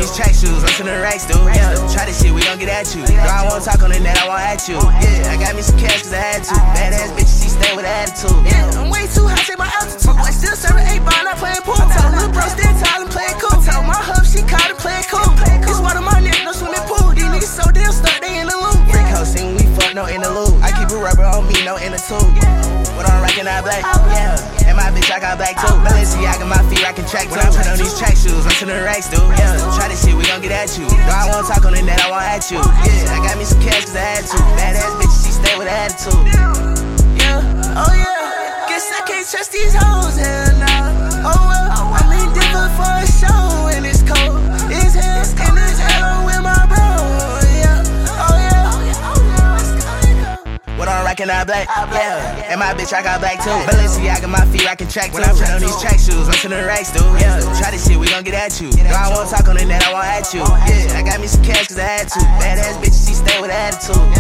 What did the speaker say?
these track shoes, I'm to the racks, dude. Yeah, try this shit, we gon' get at you. No, I won't talk on the net, I won't at you. Yeah, I got me some cash cause I had to. Badass bitch, she stay with attitude. Yeah, I'm way too high, take my altitude. I still serving 8 ball, not playing pool. Told little bro, still tall and playing cool. Told my hub, she called it playing cool. This water my neck, no swimming pool. These niggas so damn stuck, they in the loop. Freak house, sing, we fuck, no interlude. I keep a rubber on me, no inner tube. What I'm rockin', I black, yeah. And my bitch, I got black too. Balenciaga, my feet, rockin' track too. When I put on these track shoes, I'm to the racks, dude. Yeah, try this shit, we gon' get at you. No, I won't talk on the net, I won't at you. Yeah, I got me some cash cause I had to. Badass bitch, she stay with attitude. Yeah, oh yeah. Guess I can't trust these hoes, hell nah. Oh well, I'm in Denver for a show and it's cold. It's hell, and it's hell with my bro. Yeah, oh yeah. What I'm rockin', I black, yeah. And my bitch, I got black too. Balenciaga, my feet, rockin' track too. When I put on these track shoes, I'm to the racks, dude. Yeah, try this shit, we gon' get at you. No, I won't talk on the net, I won't at you. Yeah, I got me some cash cause I had to. Badass bitch, she stay with attitude.